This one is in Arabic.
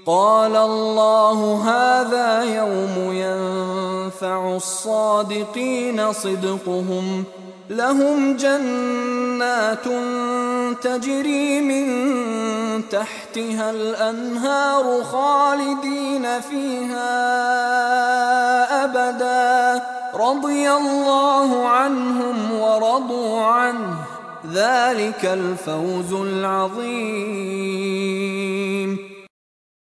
قال الله هذا يوم ينفع الصادقين صدقهم، لهم جنات تجري من تحتها الأنهار خالدين فيها أبدا، رضي الله عنهم ورضوا عنه، ذلك الفوز العظيم.